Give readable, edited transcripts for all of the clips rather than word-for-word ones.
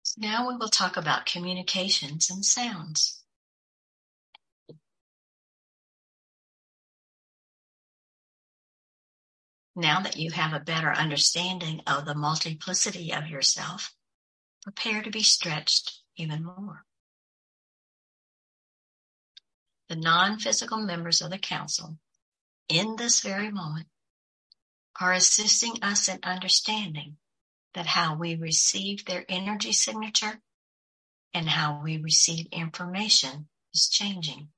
Now we will talk about communications and sounds. Now that you have a better understanding of the multiplicity of yourself, prepare to be stretched even more. The non-physical members of the council, in this very moment, are assisting us in understanding that how we receive their energy signature and how we receive information is changing.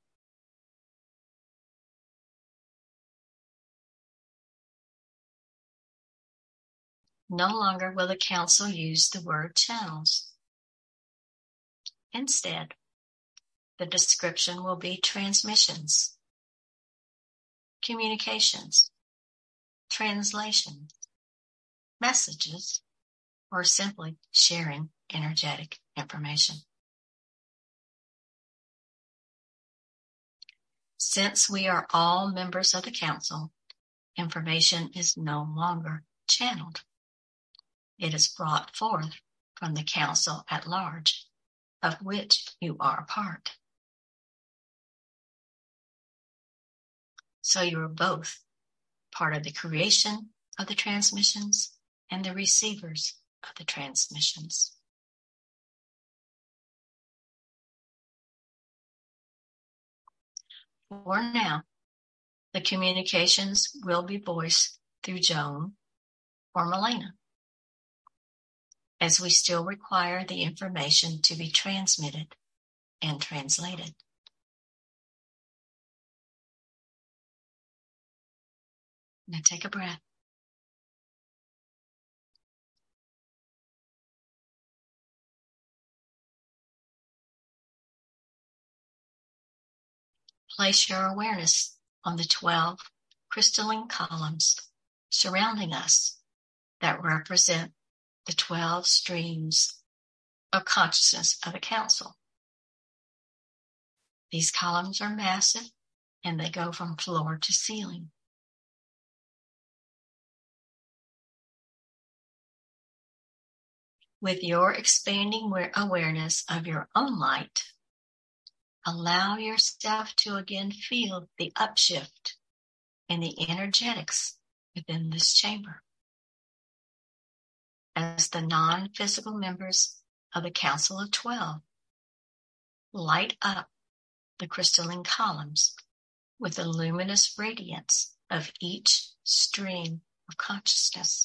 No longer will the council use the word channels. Instead, the description will be transmissions, communications, translation, messages, or simply sharing energetic information. Since we are all members of the council, information is no longer channeled. It is brought forth from the council at large, of which you are a part. So you are both part of the creation of the transmissions and the receivers of the transmissions. For now, the communications will be voiced through Joan or Milena, as we still require the information to be transmitted and translated. Now take a breath. Place your awareness on the 12 crystalline columns surrounding us that represent the 12 streams of consciousness of the council. These columns are massive and they go from floor to ceiling. With your expanding awareness of your own light, allow yourself to again feel the upshift in the energetics within this chamber. As the non-physical members of the Council of 12 light up the crystalline columns with the luminous radiance of each stream of consciousness.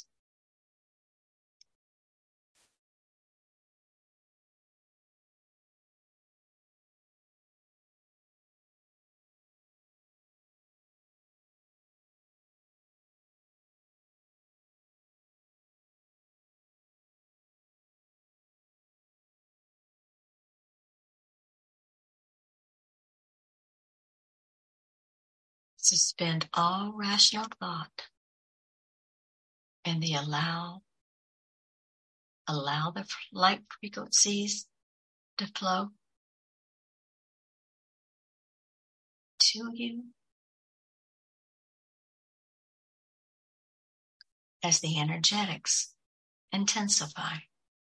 Suspend all rational thought and allow the light frequencies to flow to you as the energetics intensify.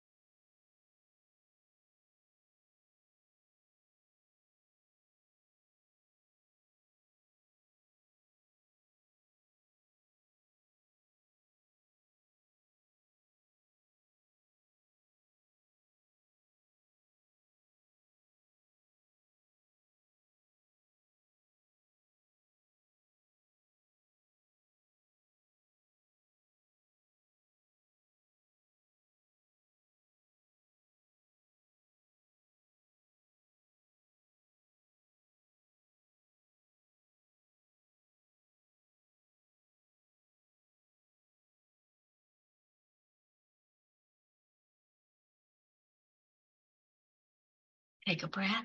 Take a breath.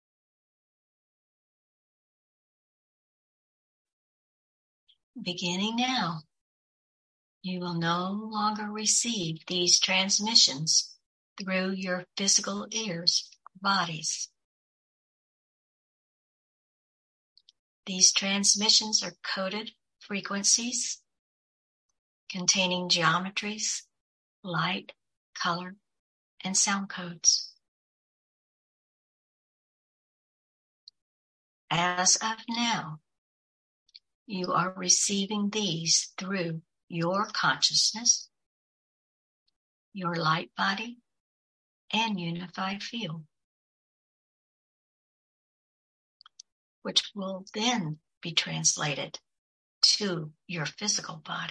Beginning now, you will no longer receive these transmissions through your physical ears or bodies. These transmissions are coded frequencies containing geometries, light, color, and sound codes. As of now, you are receiving these through your consciousness, your light body, and unified field, which will then be translated to your physical body.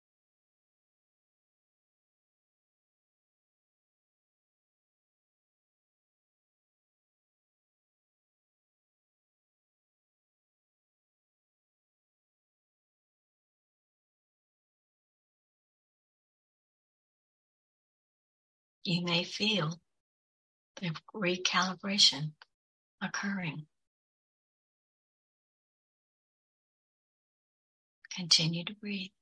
You may feel the recalibration occurring. Continue to breathe.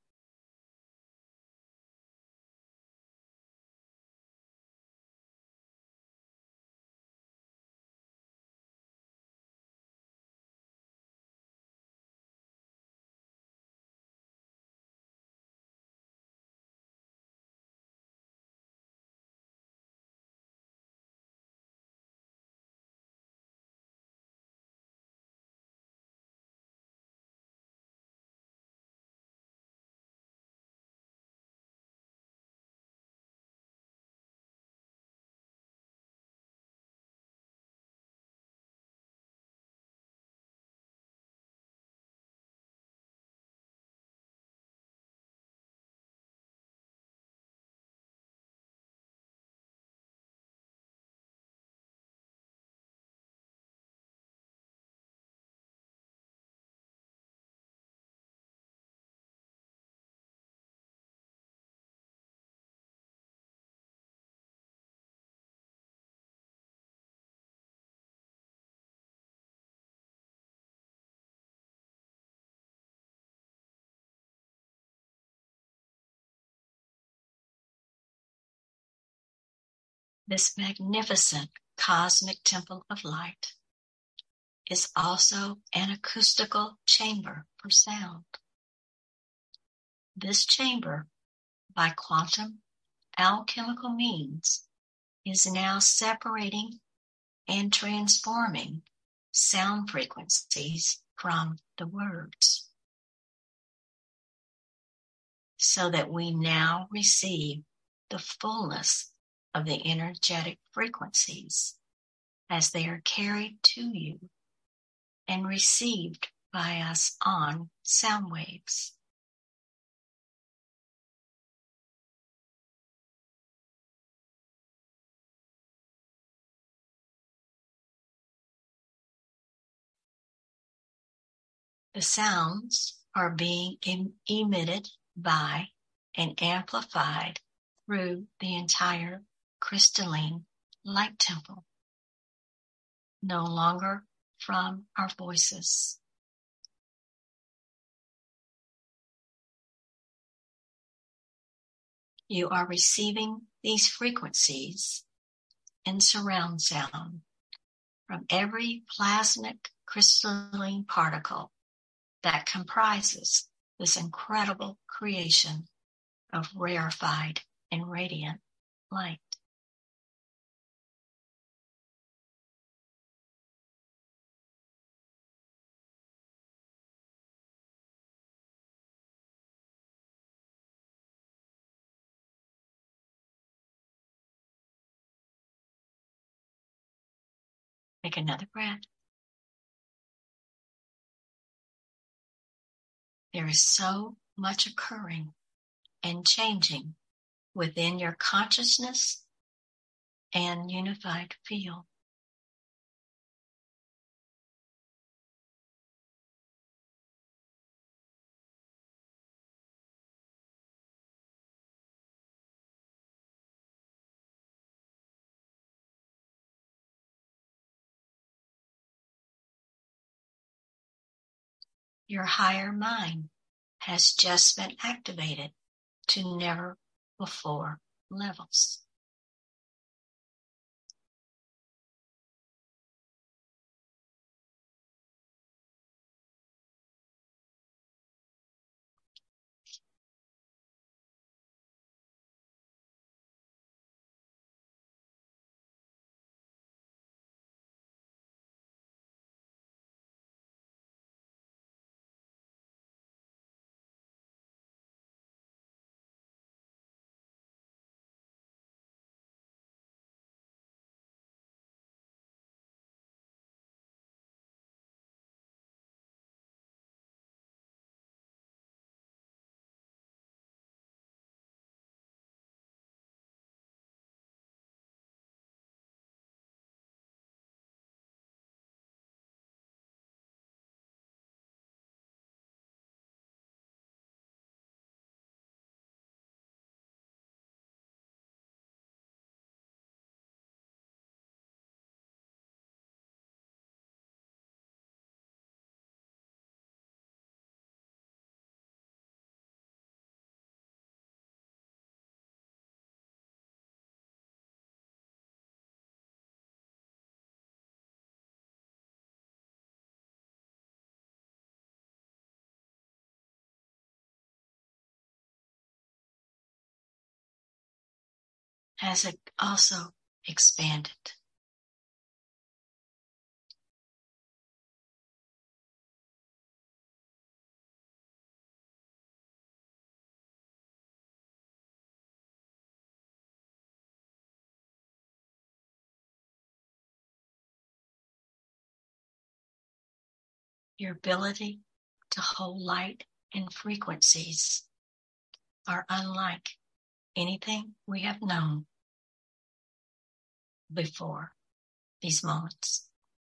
This magnificent cosmic temple of light is also an acoustical chamber for sound. This chamber, by quantum alchemical means, is now separating and transforming sound frequencies from the words, so that we now receive the fullness of the energetic frequencies as they are carried to you and received by us on sound waves. The sounds are being emitted by and amplified through the entire crystalline light temple, no longer from our voices. You are receiving these frequencies in surround sound from every plasmic crystalline particle that comprises this incredible creation of rarefied and radiant light. Take another breath. There is so much occurring and changing within your consciousness and unified field. Your higher mind has just been activated to never before levels. has also expanded. Your ability to hold light and frequencies are unlike anything we have known before these moments.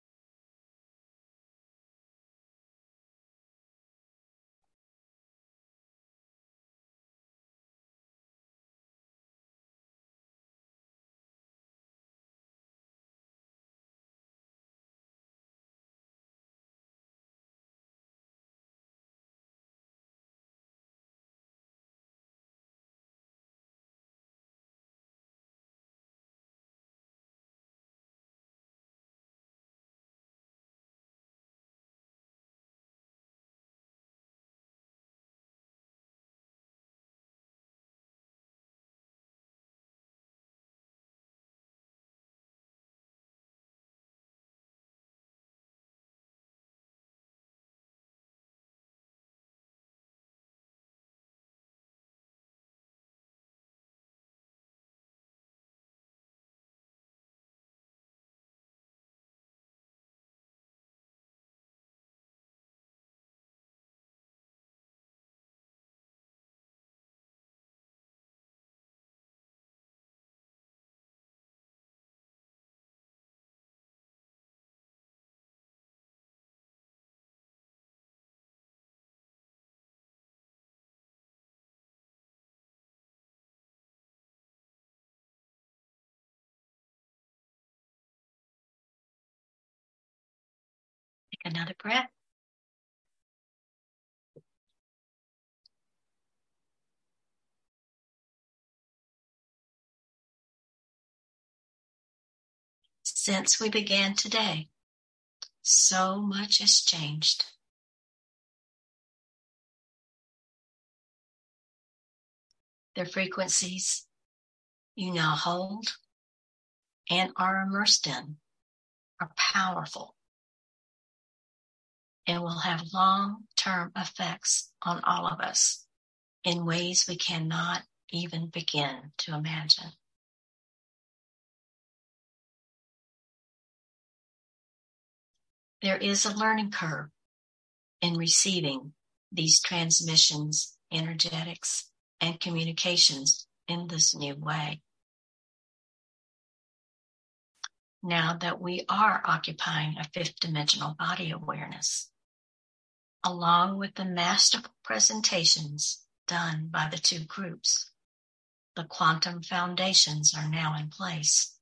Take another breath. Since we began today, so much has changed. The frequencies you now hold and are immersed in are powerful and will have long-term effects on all of us in ways we cannot even begin to imagine. There is a learning curve in receiving these transmissions, energetics, and communications in this new way. Now that we are occupying a fifth dimensional body awareness, along with the masterful presentations done by the two groups, the quantum foundations are now in place.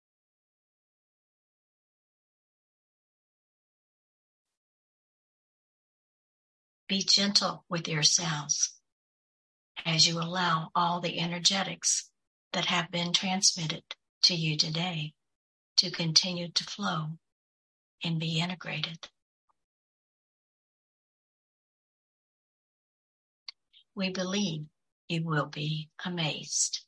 Be gentle with yourselves as you allow all the energetics that have been transmitted to you today to continue to flow and be integrated. We believe you will be amazed.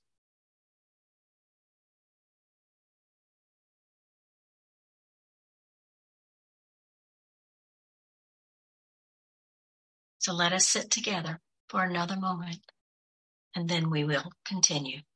So let us sit together for another moment, and then we will continue.